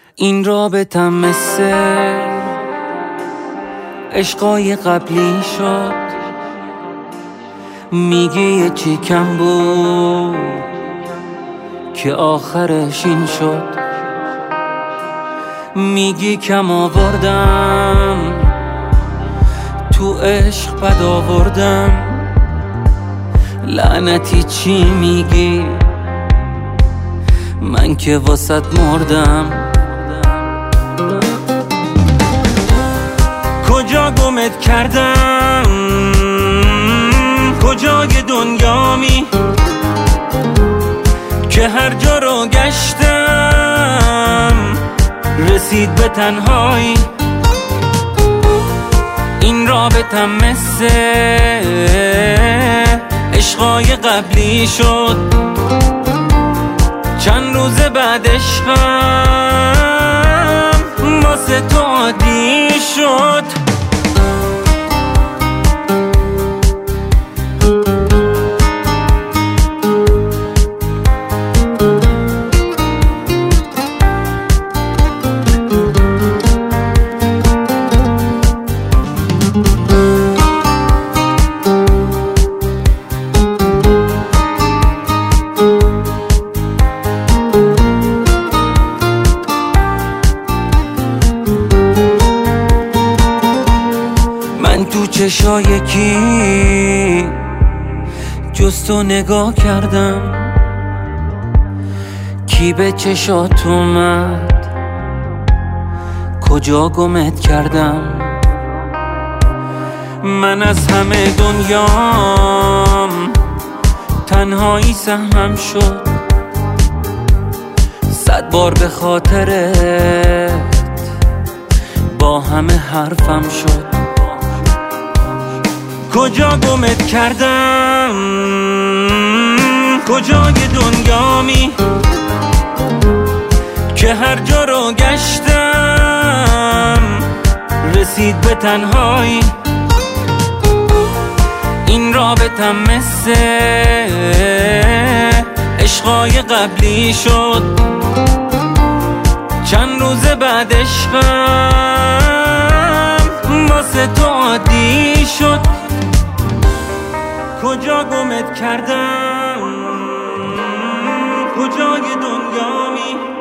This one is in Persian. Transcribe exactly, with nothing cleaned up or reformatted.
این رابطم مثل عشقای قبلی شد. میگی یه چی کم بود که آخرش این شد. میگی کم آوردم تو عشق بد آوردم. لعنتی چی میگی؟ من که واسط مردم. کجا گمت کردم؟ کجای دنیامی که هر جا رو گشتم رسید به تنهایی. این رابطم مثل عشقای قبلی شد. چند روز بعد عشقم واسه تو عادی شد. تو چشای کی جز تو نگاه کردم؟ کی به چشات اومد؟ کجا گمت کردم؟ من از همه دنیام تنهایی سهمم شد. صد بار به خاطرت با همه حرفم شد. کجا گمت کردم؟ کجای دنیامی که هر جا رو گشتم رسید به تنهایی. این رابطم مثل عشقای قبلی شد. چند روز بعد عشقم واسه تو عادی شد. کجا گمت کردم؟ کجای دنیامی